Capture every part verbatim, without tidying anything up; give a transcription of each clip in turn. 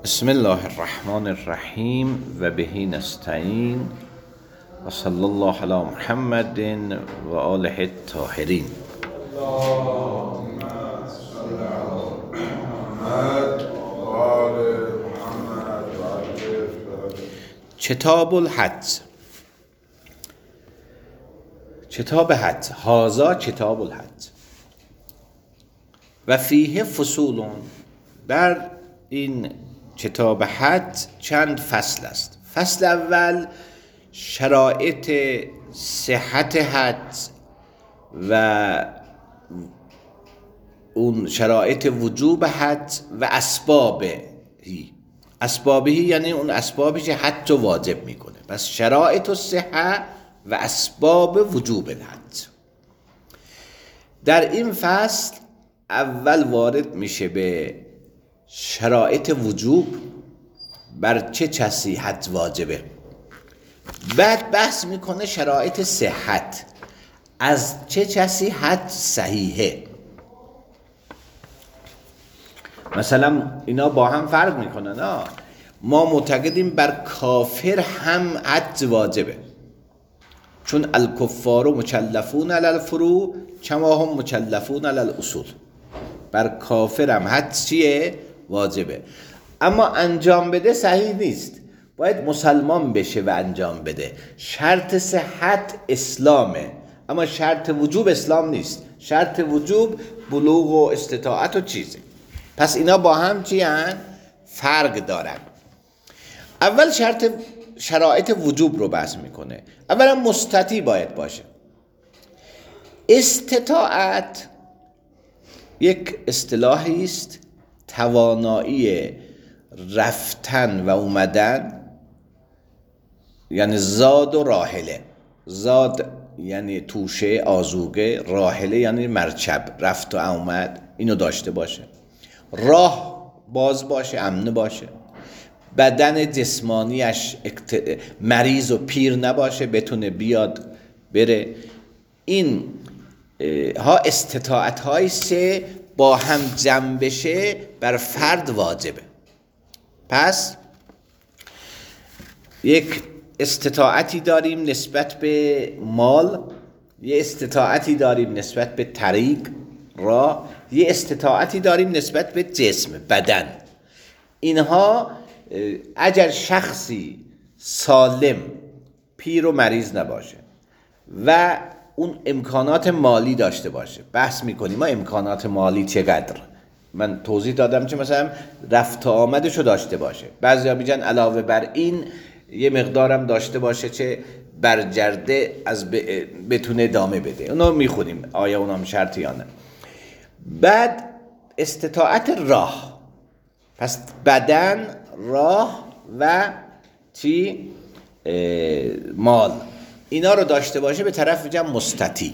بسم الله الرحمن الرحیم و بهی نستعین و صلی الله علی محمد و آله الطاهرین. اللهم صل علی محمد و آل محمد و عجل. کتاب الحج. کتاب حج، هذا کتاب الحج و فیه فصول. بر این کتاب حج چند فصل است. فصل اول شرایط صحت حج و اون شرایط وجوب حج و اسبابی. اسبابی یعنی اون اسبابی که حج رو واجب میکنه. پس شرایط الصحه و اسباب وجوب الحج. در این فصل اول وارد میشه به شرایط وجوب، بر چه کسی حج واجبه. بعد بحث میکنه شرایط صحت، از چه کسی حج صحیحه. مثلا اینا با هم فرق میکنن. ما معتقدیم بر کافر هم حج واجبه، چون الکفار مکلفون علی الفروع کما هم مکلفون علی الاصول. بر کافر هم حج چیه؟ واجبه. اما انجام بده صحیح نیست، باید مسلمان بشه و انجام بده. شرط صحت اسلامه، اما شرط وجوب اسلام نیست. شرط وجوب بلوغ و استطاعت و چیزه. پس اینا با هم چی هن؟ فرق دارن. اول شرط شرایط وجوب رو بحث میکنه. اولا مستطیع باید باشه. استطاعت یک اصطلاحی است، توانایی رفتن و اومدن، یعنی زاد و راحله. زاد یعنی توشه آذوقه، راحله یعنی مرکب، رفت و آمد، اینو داشته باشه. راه باز باشه، امن باشه. بدن جسمانیش اکت... مریض و پیر نباشه، بتونه بیاد بره. این ها استطاعت هایی سه با هم جمع بشه بر فرد واجبه. پس یک استطاعتی داریم نسبت به مال، یه استطاعتی داریم نسبت به طریق راه، یه استطاعتی داریم نسبت به جسم بدن. اینها اگر شخصی سالم پیر و مریض نباشه و اون امکانات مالی داشته باشه، بحث میکنیم ما امکانات مالی چقدر. من توضیح دادم که مثلا رفت و آمدشو داشته باشه. بعضیا میگن علاوه بر این یه مقدارم داشته باشه چه برگرده از بتونه ادامه بده. اونو میخونیم آیا اونم شرطی یا نه. بعد استطاعت راه، پس بدن، راه و چی؟ مال، اینا رو داشته باشه. به طرف میگم مستطیع.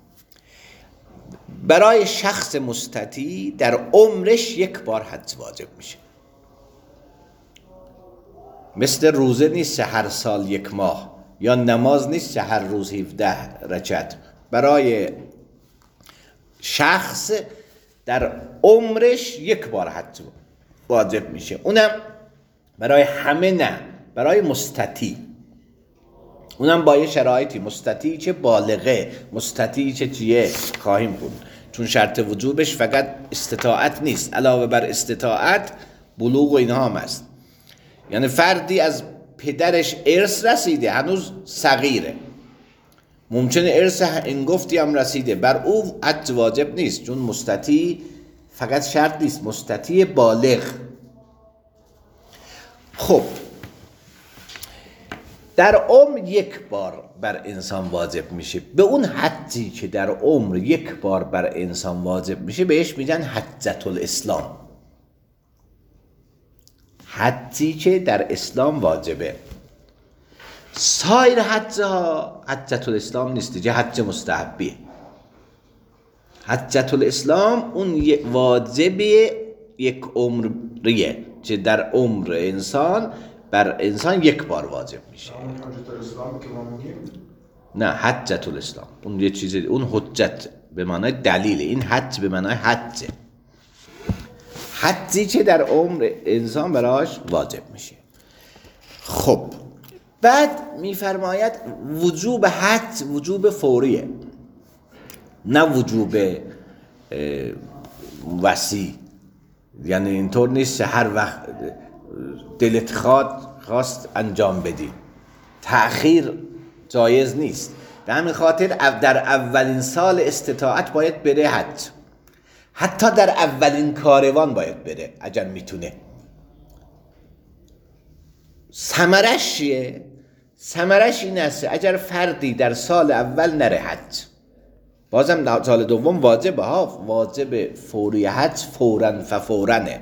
برای شخص مستطیع در عمرش یک بار حج واجب میشه. مثل روزه نیست هر سال یک ماه، یا نماز نیست هر روز هفده رکعت. برای شخص در عمرش یک بار حج واجب میشه. اونم برای همه نه، برای مستطیع. اونم با یه شرایطی، مستطیع چه بالغه، مستطیع چه چیه خواهیم بود، چون شرط وجوبش فقط استطاعت نیست، علاوه بر استطاعت بلوغ و اینها هم هست. یعنی فردی از پدرش ارث رسیده، هنوز صغیره، ممکنه ارث انگفتی هم رسیده، بر او حج واجب نیست، چون مستطیع فقط شرط نیست، مستطیع بالغ. خب در عمر یک بار بر انسان واجب میشه. به اون حجی که در عمر یک بار بر انسان واجب میشه بهش میگن حجت الاسلام. حجی که در اسلام واجبه. سایر حج ها حجت الاسلام نیست، که حج مستحبیه. حجت الاسلام اون واجبه یک عمریه که در عمر انسان بر انسان یک بار واجب میشه. حجت الاسلام که ما میگیم؟ نه، حجت الاسلام اون یه چیزی، اون حجت به معنای دلیل، این حج به معنای حجه. حدی که در عمر انسان براش واجب میشه. خب بعد میفرماید وجوب حد وجوب فوریه، نه وجوب وسیع. یعنی اینطور نیست هر وقت دلت خواد خواست انجام بدی، تأخیر جایز نیست. به همین خاطر در اولین سال استطاعت باید بره حج، حتی در اولین کاروان باید بره اگر میتونه. ثمرش چیه؟ ثمرش این است اگر فردی در سال اول نره حج، بازم سال دوم واجبه ها، واجب فوری حج فوراً ففورنه.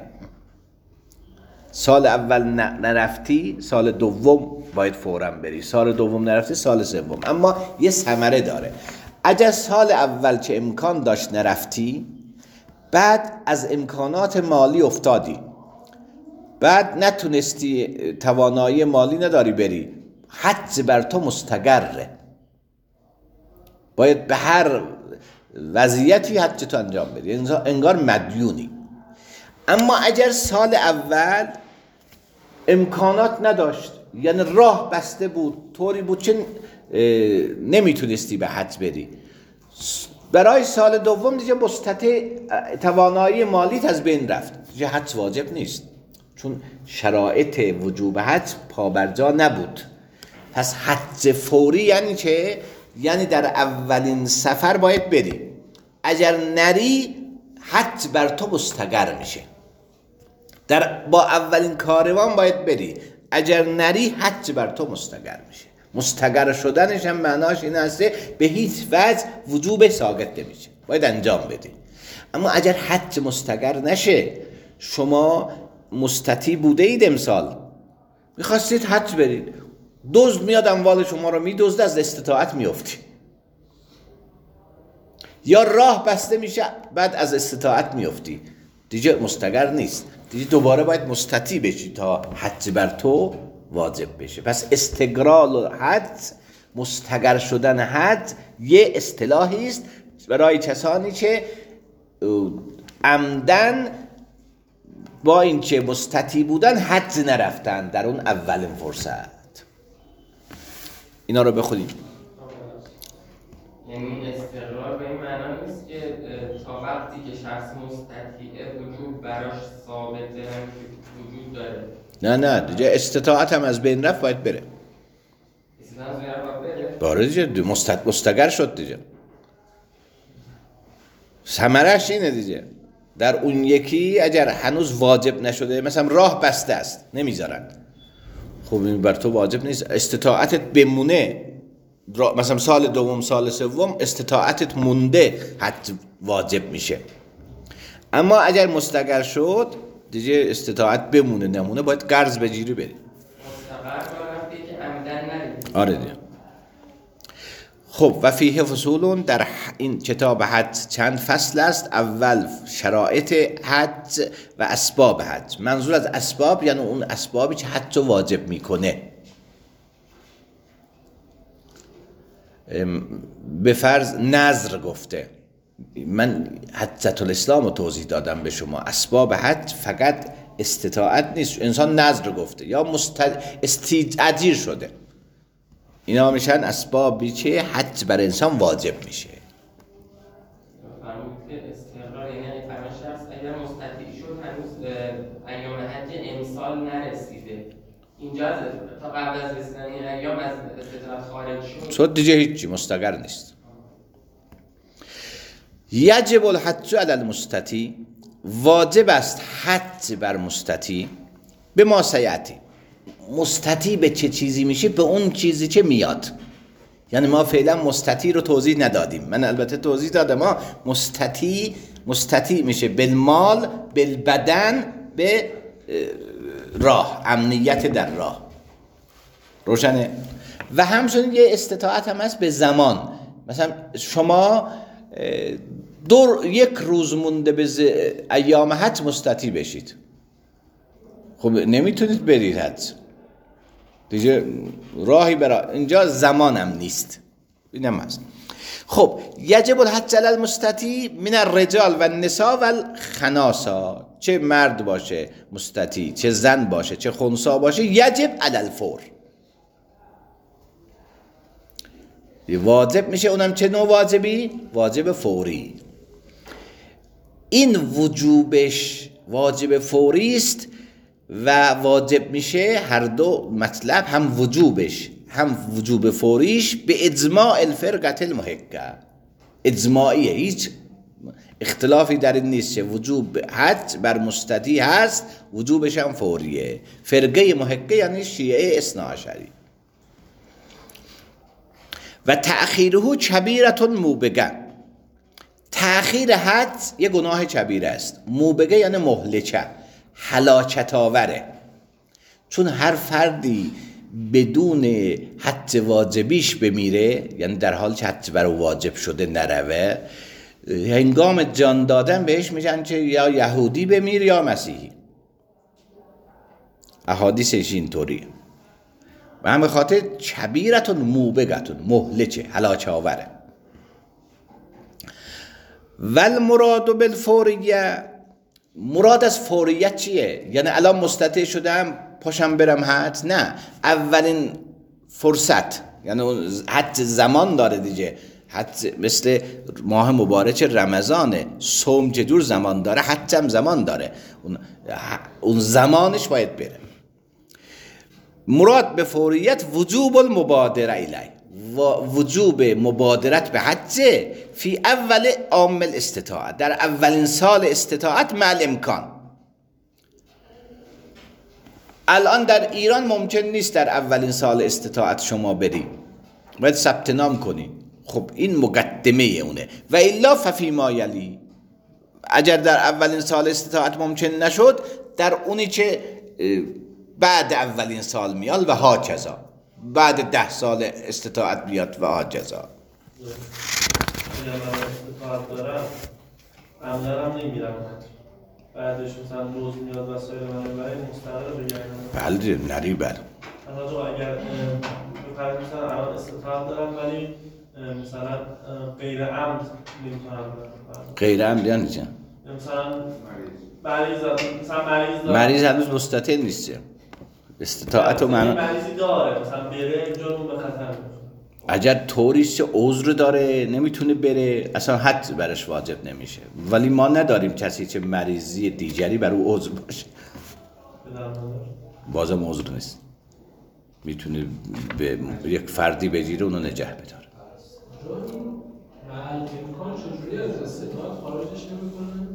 سال اول نرفتی سال دوم باید فوراً بری، سال دوم نرفتی سال سوم. اما یه ثمره داره. اگر سال اول که امکان داشت نرفتی، بعد از امکانات مالی افتادی، بعد نتونستی، توانایی مالی نداری بری، حج بر تو مستقره، باید به هر وضعیتی حج تو انجام بدی، انگار مدیونی. اما اگر سال اول امکانات نداشت، یعنی راه بسته بود، طوری بود که نمیتونستی به حج بری، برای سال دوم دیگه مستطیع، توانایی مالیت از بین رفت، دیگه حج واجب نیست، چون شرایط وجوب حج پابرجا نبود. پس حج فوری یعنی چه؟ یعنی در اولین سفر باید بری، اگر نری حج بر تو مستقر میشه. در با اولین کاروان باید بری، اگر نری حج بر تو مستقر میشه. مستقر شدنش هم معناش این است به هیچ وجه وجوب ساقط نمیشه، باید انجام بدی. اما اگر حج مستقر نشه، شما مستطیع بوده اید امسال میخواستید حج برید، دزد میاد اموال شما رو میدزده، از استطاعت میافتی، یا راه بسته میشه بعد از استطاعت میافتی، دیگه مستقر نیست، دیگه دوباره باید مستطیع بشی تا حج بر تو واجب بشه. پس استقرار حج، مستقر شدن حج یه اصطلاحی است برای کسانی که عمدن با اینکه مستطیع بودن حج نرفتن در اون اولین فرصت. اینا رو بخونیم. یعنی استقرار به این معنا نیست که تا وقتی که شخص مستطیع وجود براش ثابته وجود داره. نه نه دیگه استطاعت هم از بین رفت باید بره. استطاعت از بین رفت بره. باره دیگه مست... مستقر شد دیگه. ثمرش اینه دیگه. در اون یکی اگر هنوز واجب نشده، مثلا راه بسته است نمیذارن، خب این بر تو واجب نیست، استطاعتت بمونه، مثلا سال دوم سال سوم استطاعتت مونده حج واجب میشه. اما اگر مستقر شد دیگه استطاعت بمونه نمونه باید قرض بگیری بری. مستقر وقتی که عمدن نری. آره دیگه. خب و فیه فصولون، در این کتاب حج چند فصل است. اول شرایط حج و اسباب حج. منظور از اسباب یعنی اون اسبابی که حج واجب میکنه. به فرض نذر گفته، من حجت الاسلام رو توضیح دادم به شما، اسباب حج فقط استطاعت نیست، انسان نذر گفته یا مست... استیجیر شده، اینا میشن اسبابی که حج بر انسان واجب میشه. فرمود که استقرار یعنی فرمان شخص اگر مستطیع شد هنوز ایام حج امسال نرسیده، اینجا تا قبل از رسیدن این ایام از استطاعت خارج شد شد دیگه هیچی، مستقر نیست. یجب الحج علی المستطیع، واجب است حج بر مستطیع به ما سیعتی. مستطیع به چه چیزی میشه؟ به اون چیزی که میاد. یعنی ما فعلا مستطیع رو توضیح ندادیم، من البته توضیح دادم. ما مستطیع مستطیع میشه بالمال، بالبدن، به راه، امنیت در راه. روشنه؟ و همچنین یه استطاعت هم هست به زمان. مثلا شما دور یک روز مونده به ایام حج مستطیع بشید، خب نمیتونید برید حج دیگه، راهی برای اینجا زمانم نیست. اینم هست. خب یجب الحج علی المستطیع من الرجال و النساء و الخناسا، چه مرد باشه مستطیع، چه زن باشه، چه خنسا باشه، یجب علی الفور، واجب میشه. اونم چه نوع واجبی؟ واجب فوری. این وجوبش واجب فوری است و واجب میشه هر دو مطلب، هم وجوبش هم وجوب فوریش به اجماع الفرقه المحقه، اجماعیه، هیچ اختلافی در این نیست. وجوب حج بر مستطیع هست، وجوبش هم فوریه. فرقه محقه یعنی شیعه اثنا عشری. و تأخیره کبیرة موبقه، تأخیر حج یه گناه کبیره است. موبقه یعنی مهلکه، هلاکت آوره. چون هر فردی بدون حج واجبیش بمیره، یعنی در حال که حج برای واجب شده نروه، هنگام جان دادن بهش میگن که یا یهودی بمیر یا مسیحی. احادیثش اینطوریه. و هم به خاطر کبیرتون موبقتون، مهلکه، هلاک آوره. ول مراد بالفوریه، مراد از فوریت چیه؟ یعنی الان مستطیع شدم پاشم برم حج؟ نه، اولین فرصت، یعنی حج زمان داره دیگه. حج مثل ماه مبارک رمضانه، صوم چه جور زمان داره، حج هم زمان داره، اون, اون زمانش باید بره. مراد به فوریت وجوب المبادره الیه، وجوب مبادرت به حج فی اول عام الاستطاعت، در اولین سال استطاعت مع الامکان. الان در ایران ممکن نیست در اولین سال استطاعت شما بریم، باید ثبت نام کنی. خب این مقدمه اونه. و الا ففی ما یلی، اگر در اولین سال استطاعت ممکن نشد، در اونی که بعد اولین سال میاد و ها کذا، بعد ده سال استطاعت بیاد و ها کذا. استطاعت دارم عمدرم نمیرم، بعدش مثلا روز میاد و سایر منابعی مستقل بگردم. بله نری بر اگر بپرد مثلا الان استطاعت دارم ولی مثلا غیر عمد نمیتونم برم. غیر عمد یعنی چه؟ مثلا مریض مثلا مریض دارم، مریض هنوز مستطیع نیست. استطاعت و معنی مریضی داره، مثلا بره جنون به خطر میشه. اگر طوریست چه عذر داره نمیتونه بره، اصلا حج برش واجب نمیشه. ولی ما نداریم کسی چه مریضی دیگری بر او عذر باشه، بازم عذر نیست، میتونه به یک فردی بگیره اونو نجه بداره. مع امکان چجوری از استطاعت خارجش نمیکنه؟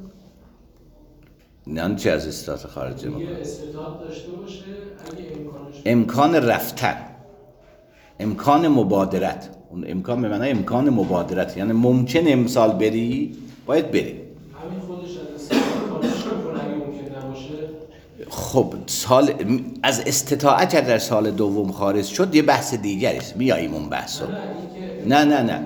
نه چه از استطاعت خارج میکنه؟ یه استطاعت داشته باشه اگه امکانش امکان رفتن، امکان مبادرت، اون امکان به معنای امکان مبادرت، یعنی ممکن امسال بری باید بری. همین خودش از استطاعت خارج میکنه اگه ممکن نباشه. خب سال از استطاعت در سال دوم خارج شد یه بحث دیگری است، میاییم اون بحثو. نه نه نه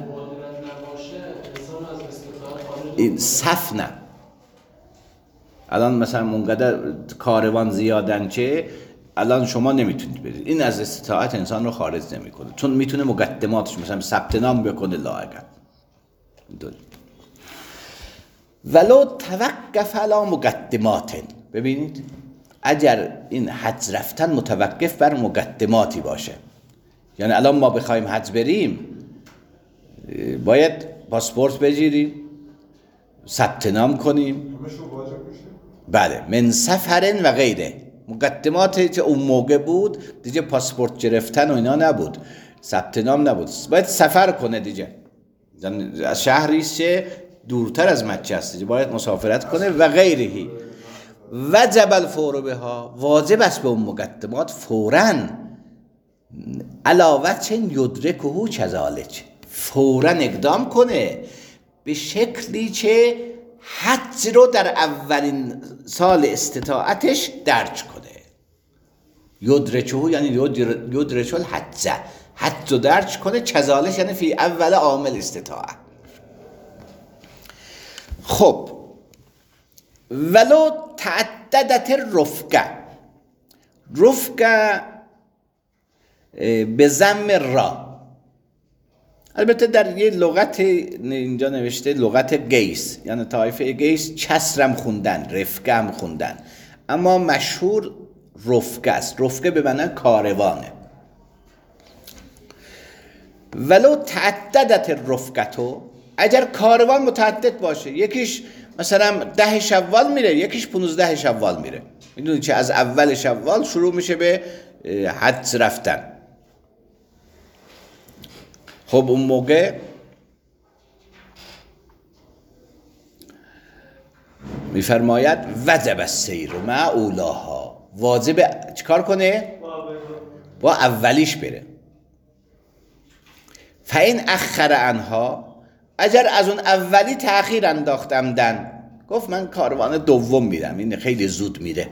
این صف نه. الان مثلا منقدر کاروان زیادن که الان شما نمیتونید برید، این از استطاعت انسان رو خارج نمیکنه، چون میتونه مقدماتش مثلا ثبت نام بکنه لااقل. ولو توقف علی مقدمات، ببینید اگر این حج رفتن متوقف بر مقدماتی باشه، یعنی الان ما بخوایم حج بریم باید پاسپورت بگیریم، ثبت نام کنیم، بله، من سفرن و غیره. مقدماتی که اون موقع بود دیگه پاسپورت گرفتن و اینا نبود، ثبت نام نبود، باید سفر کنه دیگه، از شهری که دورتر از مکه است دیگه باید مسافرت کنه و غیره. وجب الفور بها، واجب است به اون مقدمات فوراً، علاوه چن یدرکه کذالک، فوراً اقدام کنه به شکلی که حج رو در اولین سال استطاعتش درج کنه. یدرکه یعنی یدرک الحج، حج رو درج کنه، کذالک یعنی فی اول عامل استطاعت. خب ولو تعددت الرفقه، رفقه به ضم را، البته در یه لغت اینجا نوشته لغت گیس، یعنی طایفه گیس چسرم خوندن، رفقه هم خوندن، اما مشهور رفقه است. رفقه به معنی کاروانه. ولو تعددت الرفقتو، اگر کاروان متعدد باشه، یکیش مثلا ده شوال میره، یکیش پونزده شوال میره، میدونی چه، از اول شوال شروع میشه به حج رفتن. خب اون موقع میفرماید وجب السیر مع اولاها، واجب چیکار کنه؟ با اولیش بره. فین اخر عنها، اگر از اون اولی تأخیر انداخت عمدن، گفت من کاروان دوم میرم، این خیلی زود میره،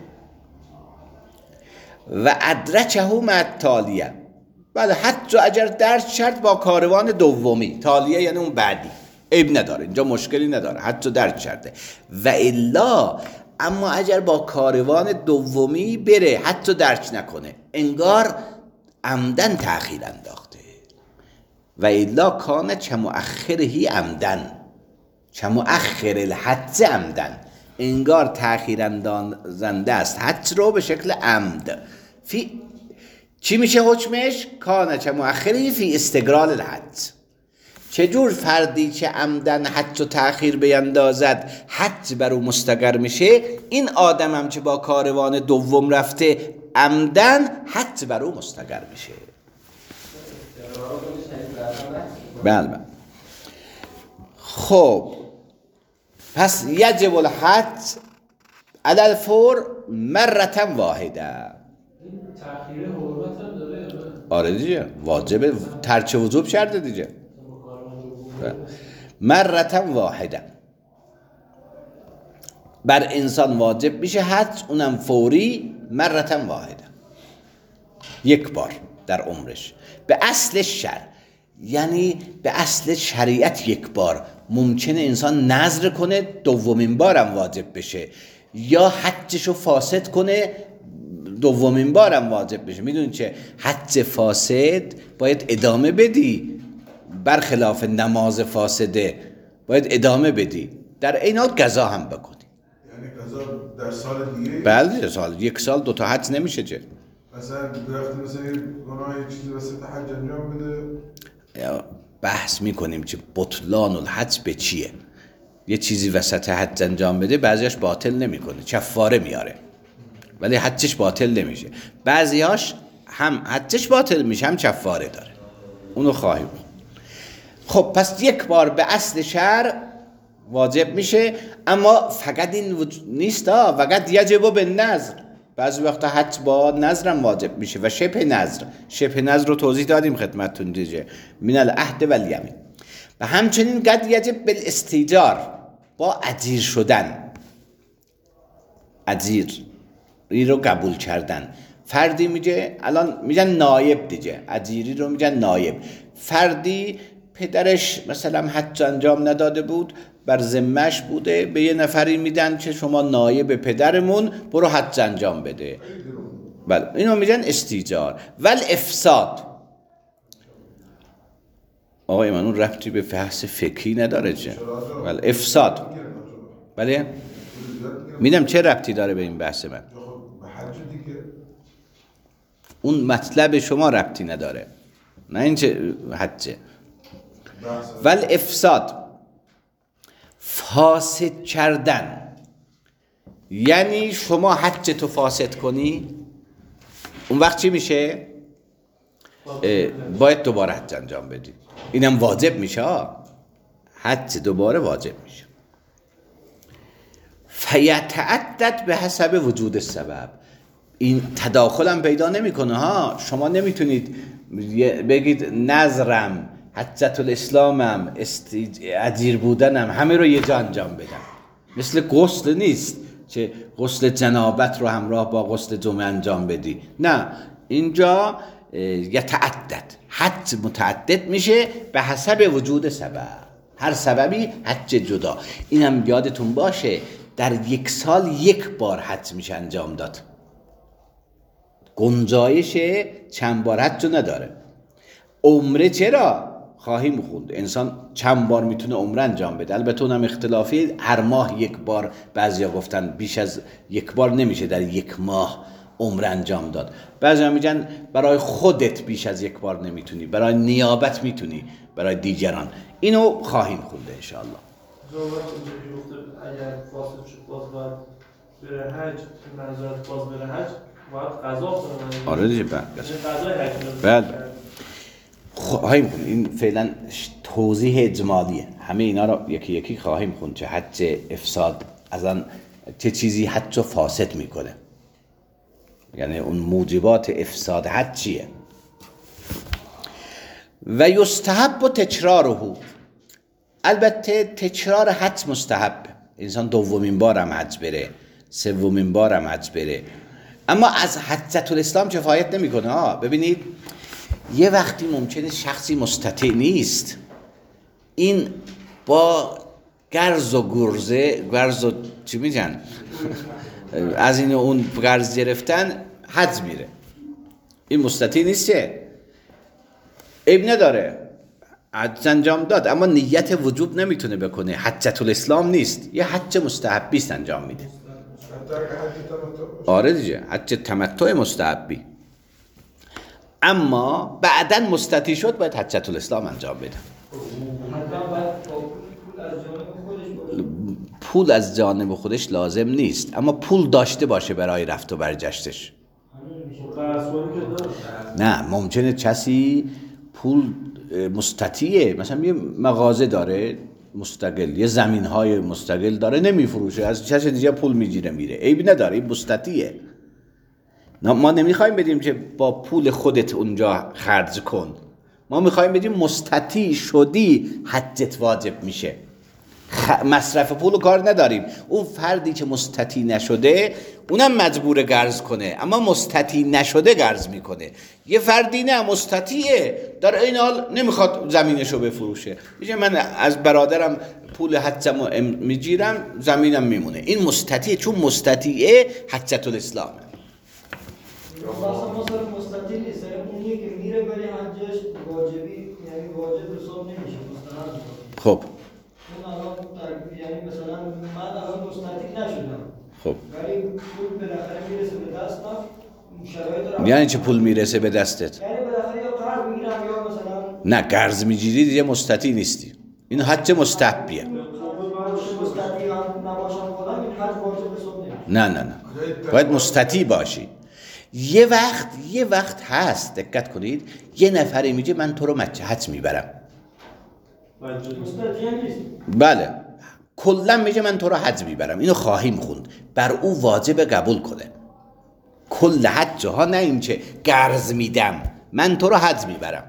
و ادرکه مع التالیه، بله حتی اگر درس کرد با کاروان دومی، تالیه یعنی اون بعدی، عیب نداره، اینجا مشکلی نداره، حتی درس کرده. و الا، اما اگر با کاروان دومی بره حتی درس نکنه، انگار عمدن تأخیر انداخته. و الا کان کمؤخره عمدن، کمؤخر الحج عمدن، انگار تأخیر اندازنده است حج رو به شکل عمد. فی چی میشه حکمش؟ کان کمؤخره فی استقرال الحج. چجور فردی که عمدن حج و تأخیر بیندازد حج بر او مستقر میشه، این آدم هم که با کاروان دوم رفته عمدن حج بر او مستقر میشه. بله بله. خب پس یجب الحج علی الفور مرة واحده. تأخیر حرمت هم داره؟ آره دیگه، واجب ترک وجوب کرده دیگه. مرة واحده، بر انسان واجب میشه حج، اونم فوری، مرة واحده، یک بار در عمرش. به اصل شرع، یعنی به اصل شریعت یک بار. ممکنه انسان نذر کنه دومین بارم واجب بشه، یا حجشو فاسد کنه دومین بارم واجب بشه. میدونی چه؟ حج فاسد باید ادامه بدی، برخلاف نماز فاسده باید ادامه بدی، در این حال قضا هم بکنی. یعنی قضا در سال دیگه؟ بله سال، یک سال دو تا حج نمیشه چه؟ مثلا وقتی مثلا گناه چیزی واسه حج انجام بده، بحث میکنیم که بطلان الحج به چیه. یه چیزی وسط حج انجام بده، بعضیش باطل نمیکنه، کفاره میاره، ولی حجش باطل نمیشه. بعضیاش هم حجش باطل میشه هم کفاره داره، اونو خواهیم. خب پس یک بار به اصل شرع واجب میشه، اما فقط این وج... نیست ها، فقط یجب به نظر. بعضی وقتا حج با نظرم واجب میشه و شبه نظر. شبه نظر رو توضیح دادیم خدمتتون دیگه، من العهد و الیمین. و همچنین قد یجب بالاستیجار، با اجیر شدن، اجیر این رو قبول کردن. فردی میگه، الان میگن نایب دیگه، اجیری رو میگن نایب. فردی پدرش مثلا حج انجام نداده بود، بر ذمه‌اش بوده، به یه نفری میدن که شما نایب پدرمون برو حج انجام بده. بله اینو میگن استیجار. ول افساد، آقای من اون ربطی به بحث فقهی نداره چه؟ ول افساد، بله میدم چه ربطی داره به این بحث من؟ اون مطلب شما ربطی نداره، نه این چه حجه. ول افساد، فاسد کردن، یعنی شما حج تو فاسد کنی، اون وقت چی میشه؟ باید دوباره حج انجام بدی، اینم واجب میشه، حج دوباره واجب میشه. فیتعدد به حسب وجود سبب، این تداخل هم پیدا نمیکنه ها. شما نمیتونید بگید نظرم، حجت الاسلامم، اجیر بودنم، همه رو یه جا انجام بدم. مثل غسل نیست که غسل جنابت رو همراه با غسل جمعه انجام بدی، نه، اینجا یتعدد، حج متعدد میشه به حسب وجود سبب، هر سببی حج جدا. اینم یادتون باشه در یک سال یک بار حج میشه انجام داد، گنجایش چند بار حج نداره. عمره چرا؟ خواهیم خوند انسان چند بار میتونه عمره انجام بده. البته اونم اختلافی، هر ماه یک بار، بعضیا گفتن بیش از یک بار نمیشه در یک ماه عمره انجام داد. بعضیا میگن برای خودت بیش از یک بار نمیتونی، برای نیابت میتونی، برای دیگران. اینو خواهیم خونده ان شاء الله. جواب اینجوری گفته اگر فاسد شد باز باید بره حج، منظورت باز بره حج باید قضا کنه. آره دیگه بعد قضای حج. بعد خواهیم خوند. این فعلا توضیح اجمالیه، همه اینا رو یکی یکی خواهیم خوند. چه حج افساد از آن چه چیزی حج فاسد میکنه، یعنی اون موجبات افساد حج چیه. و یستحب و تکراره، البته تکرار حج مستحب، انسان دومین بار هم حج بره، سومین بار هم حج بره، اما از حجة الاسلام کفایت نمیکنه ها. ببینید یه وقتی ممکنه شخصی مستطیع نیست، این با گرز و گرزه، گرز و چی میگن از این اون گرز گرفتن حج میره، این مستطیع نیست، چه عیب نداره، حج انجام داد، اما نیت وجوب نمیتونه بکنه، حجة الاسلام نیست، یه حج مستحبی است انجام میده. آره دیگه، حج تمتع مستحبی، اما بعداً مستطیع شد باید حجة الاسلام انجام بده. پول از جانب خودش لازم نیست، اما پول داشته باشه برای رفت و برگشتش. نه ممکنه کسی پول مستطیعه، مثلا یه مغازه داره مستقل، یه زمین های مستقل داره نمیفروشه، از کسی دیگه پول میگیره میره، عیبی نداره، این مستطیعه. ما نمیخوایم بدیم که با پول خودت اونجا خرج کن، ما میخوایم بدیم مستطیع شدی حجت واجب میشه، خ... مصرف پول و کار نداریم. اون فردی که مستطیع نشده اونم مجبور قرض کنه، اما مستطیع نشده قرض میکنه. یه فردی نه مستطیعه، در این حال نمیخواد زمینشو بفروشه، میگه من از برادرم پول حجم میگیرم زمینم میمونه، این مستطیعه، چون مستطیعه حجة الاسلامه. اصلا ما صرف مستطیع نیست، اونیه که میره ولی حجش واجبی، یعنی واجب حساب نمیشه، مستحب. خب اون الان یعنی مثلا من الان مستطیع نشدم، خب ولی پول بالاخره میرسه به دستم، شرایط رو یعنی چه پول میرسه به دستت؟ یعنی بالاخره یا قرض میگیرم یا مثلا نه قرض میگیری دیگه مستطیع نیستی، این حج مستحبیه. مستطیع نباشم خودم این حج واجب حساب نمیشه. نه نه نه باید مستطیع باشی. یه وقت یه وقت هست، دقت کنید، یه نفری میگه من تو رو حج میبرم، مستطیع نیست، بله کلا میگه من تو رو حج میبرم، اینو خواهیم خوند، بر او واجب قبول کنه کل حج ها، نه این که قرض میدم، من تو رو حج میبرم،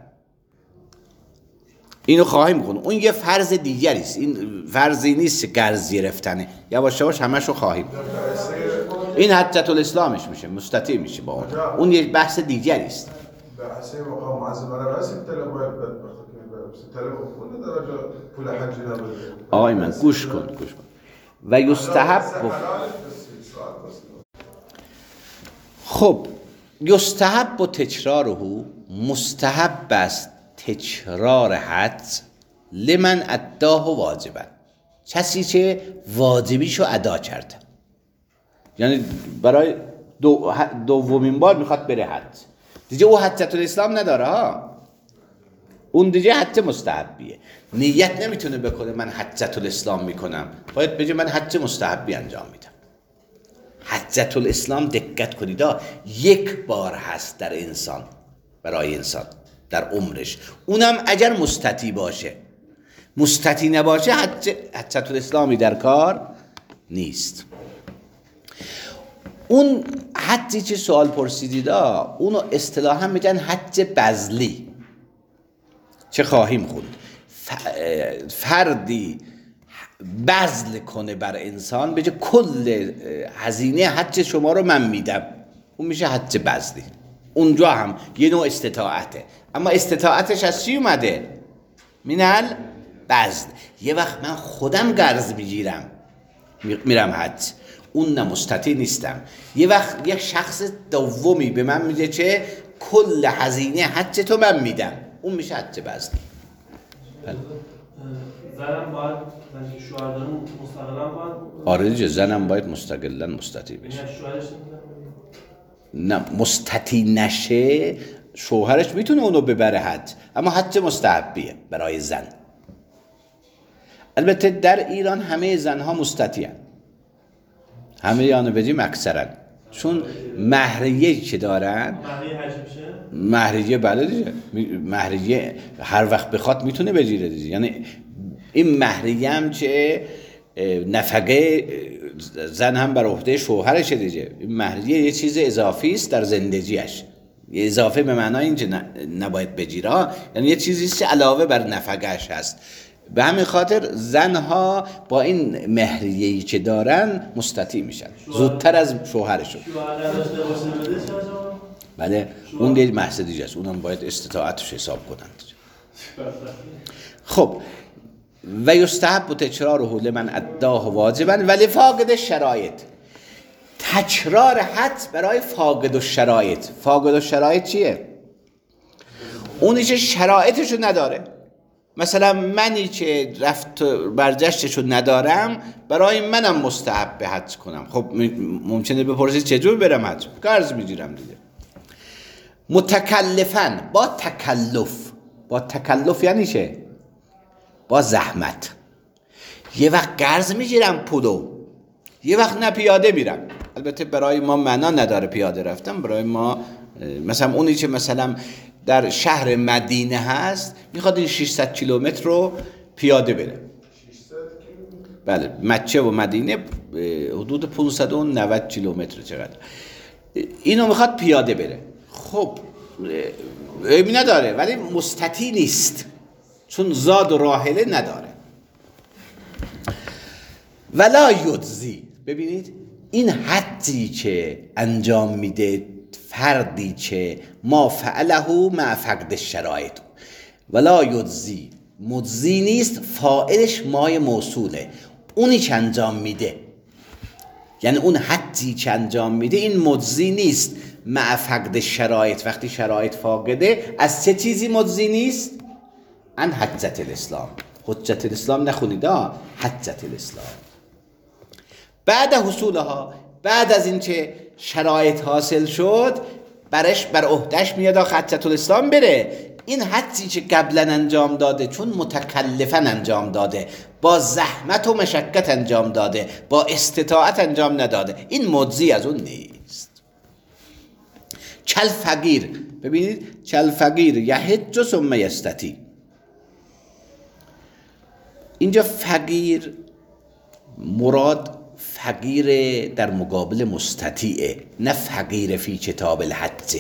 اینو خواهیم خوند. اون یه فرض دیگری است، این فرضی نیست قرض گرفتنه، یواش یواش همشو خواهیم. این حجة الاسلامش میشه، مستطیع میشه با اون، اون یه بحث دیگری است. بحث مقام معظم عربی طلب باید طلب اون درجه پول حج نبوده. آقای من گوش کن گوش کن. و یستحب، خب یستحب و تکراره، مستحب است تکرار حج لمن اداه واجبا، کسی که واجبیشو ادا کرده، یعنی برای دو دومین بار میخواد بره حج دیگه، او حجة الاسلام نداره ها، اون دیگه حج مستحبیه، نیت نمیتونه بکنه من حجة الاسلام میکنم، باید بگه من حج مستحبی انجام میدم. حجة الاسلام دقت کنید یک بار هست در انسان، برای انسان در عمرش، اونم اگر مستطیع باشه، مستطیع نباشه حج حجة الاسلامی در کار نیست. اون حجی که سوال پرسیدید اونو اصطلاحا میگن حج بذلی، چه خواهیم خوند، فردی بذل کنه بر انسان، بگه کل هزینه حج شما رو من میدم، اون میشه حج بذلی. اونجا هم یه نوع استطاعته، اما استطاعتش از چی اومده؟ منال بذل. یه وقت من خودم قرض میگیرم میرم حج، اون نه مستطیع نیستم. یه وقت یک شخص دومی به من میگه که کل هزینه حج تو من میدم، اون میشه حج بذلی. زنم باید زنی که شوهر داره مستقلا باید آره دیگه، زنم باید مستقلا مستطیع بشه. یعنی شوهرش نه مستطیع نشه، شوهرش میتونه اونو ببره حج، اما حج مستحبیه برای زن. البته در ایران همه زنها مستطیعن، همه یانو بدیم اکثرا، چون مهریه که دارن. مهریه حج میشه؟ مهریه بله دیگه، مهریه هر وقت بخواد میتونه بگیره دیگه. یعنی این مهریه هم که نفقه زن هم بر عهده شوهرشه دیگه. این مهریه یه چیز اضافی است در زندگیش، یه اضافه به معنای اینکه نباید بگیره، یعنی یه چیزی است که علاوه بر نفقهش هست. به همین خاطر زنها با این مهریه‌ای که دارن مستطیع میشن زودتر از شوهرشون. بله اون دیگه محض دیگه است، اونم باید استطاعتش حساب کنند. خب و یستحب تکراره لمن اداه واجبا ولی فاقد الشرایط. تکرار حج برای فاقد الشرایط. فاقد الشرایط چیه؟ اونی که شرایطشو نداره. مثلا منی که رفت برجشتشو ندارم، برای منم مستحب به حج کنم. خب ممکنه بپرسید چجور برم حج؟ قرض میگیرم دیگه. متکلفن، با تکلف. با تکلف یعنی چه؟ با زحمت. یه وقت قرض میگیرم پولو، یه وقت نه پیاده میرم. البته برای ما معنا نداره پیاده رفتم، برای ما مثلا اونی که مثلا در شهر مدینه هست میخواد این ششصد کیلومتر رو پیاده بره. بله مکه و مدینه حدود پانصد و نود کیلومتر چقدر، اینو میخواد پیاده بره. خب ایمی نداره ولی مستطیع نیست، چون زاد و راحله نداره. ولا یجزی. ببینید این حجی که انجام میده فردی که ما فعله مع فقد الشرایط، ولا یجزی مجزی نیست، فاعلش مای موصوله، اونی که انجام میده. یعنی اون حجی که انجام میده این مجزی نیست مع فقد الشرایط. وقتی شرایط فاقده، از چه چیزی مجزی نیست؟ ان حجت الاسلام. حجت الاسلام نخونید ها، حجت الاسلام. بعد حصولها، بعد از اینکه شرایط حاصل شد، برش بر عهدهش میاد حجت الاسلام بره. این حجی که قبلا انجام داده، چون متکلفا انجام داده، با زحمت و مشقت انجام داده، با استطاعت انجام نداده، این مجزی از اون نیست. چل فقیر. ببینید چل فقیر یحج ثم یستطیع. اینجا فقیر مراد فقیر در مقابل مستطیعه، نه فقیر فی کتاب الحج.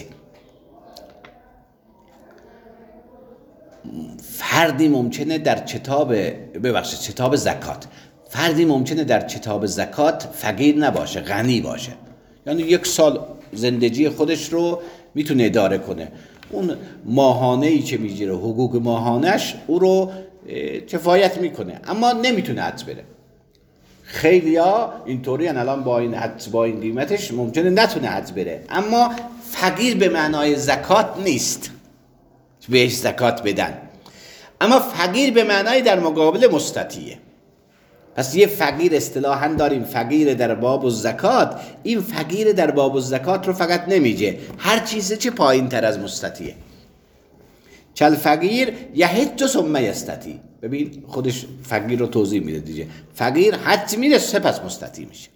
فردی ممکنه در کتاب ببخشید کتاب زکات، فردی ممکنه در کتاب زکات فقیر نباشه، غنی باشه، یعنی یک سال زندگی خودش رو میتونه اداره کنه، اون ماهانه‌ای که میگیره حقوق ماهانش او رو کفایت میکنه، اما نمیتونه حج بره. خیلیا اینطوری ان الان با این حج با این قیمتش ممکنه نتونه حج بره، اما فقیر به معنای زکات نیست بهش زکات بدن، اما فقیر به معنای در مقابل مستطیعه. پس یه فقیر اصطلاحاً داریم فقیر در باب الزکات. این فقیر در باب الزکات رو فقط نمیگه، هر چیزی که پایین تر از مستطیعه. چل فقیر یحج ثم یستطیع. ببین خودش فقیر رو توضیح میده دیگه. فقیر حج میره سپس مستطیع میشه.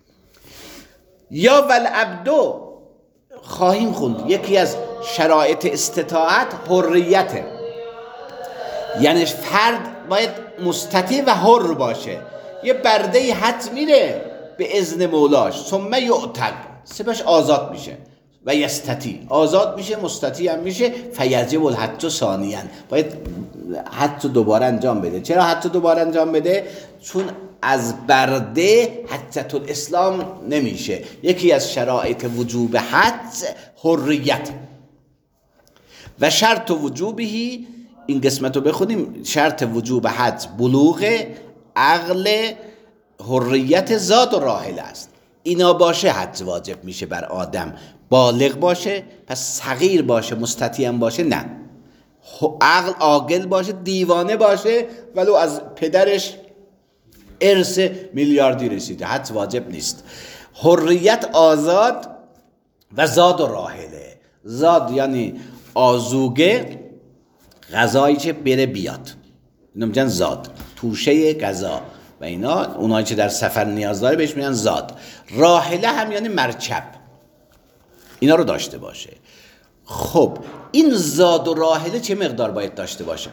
یا والعبدو خواهیم خوند یکی از شرایط استطاعت حریته، یعنی فرد باید مستطیع و حر باشه. یه برده حج میره به اذن مولاش، ثم یعتق سپس آزاد میشه و یستطیع آزاد میشه، مستطیع هم میشه. فیجب الحج ثانیاً باید حج دوباره انجام بده. چرا حج دوباره انجام بده؟ چون از برده حجت الاسلام نمیشه. یکی از شرایط وجوب حج حریت و شرط وجوبهی، این قسمت رو بخونیم، شرط وجوب حج بلوغ، عقل، حریت زاد و راحله است. اینا باشه حج واجب میشه بر آدم. بالغ باشه، پس صغیر باشه، مستطیع باشه نه. عقل عاقل باشه، دیوانه باشه، ولو از پدرش ارث میلیاردی رسیده، حد واجب نیست. حریت آزاد و زاد و راحله. زاد یعنی آزوگه، غذایی که بره بیاد، اینا میگن زاد، توشه غذا و اینا، اونایی که در سفر نیاز داره بهش میگن زاد. راحله هم یعنی مرکب، اینا رو داشته باشه. خب این زاد و راحله چه مقدار باید داشته باشه؟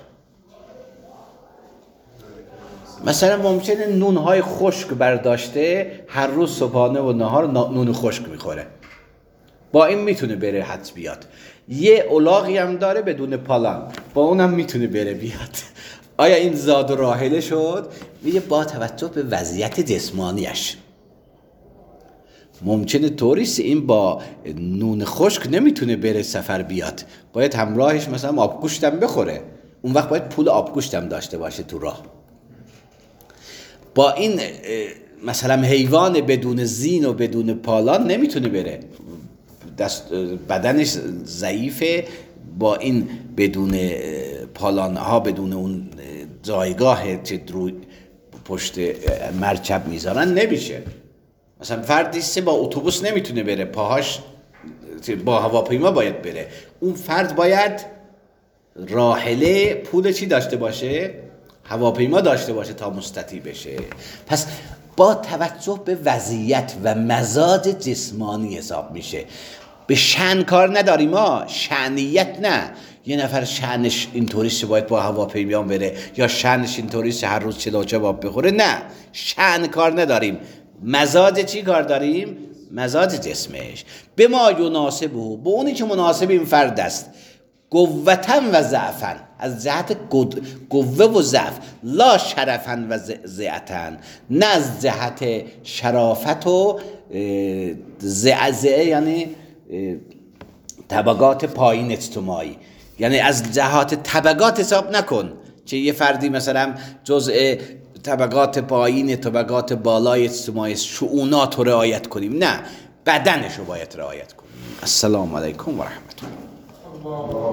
مثلا ممکنه نونهای خشک برداشته، هر روز صبحانه و نهار نون خشک میخوره، با این میتونه بره حد بیاد. یه الاغی هم داره بدون پالان، با اونم میتونه بره بیاد. آیا این زاد و راحله شد؟ میگه با توجه به وضعیت جسمانیش. ممکنه طوریست این با نون خشک نمیتونه بره سفر بیاد، باید همراهش مثلا آبگوشتم بخوره، اون وقت باید پول آبگوشتم داشته باشه تو راه. با این مثلا حیوان بدون زین و بدون پالان نمیتونه بره، دست بدنش ضعیفه، با این بدون پالان ها، بدون اون جایگاه که روی پشت مرکب میذارن نمیشه. مثلا فردی سه با اتوبوس نمیتونه بره، پاهاش با هواپیما باید بره، اون فرد باید راحله پول چی داشته باشه؟ هواپیما داشته باشه تا مستطیع بشه. پس با توجه به وضعیت و مزاج جسمانی حساب میشه. به شأن کار نداریم ما، شأنیت نه. یه نفر شأنش اینطوریست باید با هواپیما بره، یا شأنش اینطوریست هر روز چلو کباب بخوره، نه، شأن کار نداریم. مزاج چی کار داریم؟ مزاج جسمش. به ما یناسبه، به اونی که مناسب این فرد است، قوتن و ضعفن، از جهت قوه و ضعف، لا شرفن و ضعتن، نه از جهت شرافت و ضعزعه، یعنی طبقات پایین اجتماعی، یعنی از جهات طبقات حساب نکن که یه فردی مثلا جزء طبقات پایین، طبقات بالای اجتماعی، شؤونات رو رعایت کنیم، نه، بدنش رو باید رعایت کنیم. السلام علیکم و رحمت الله.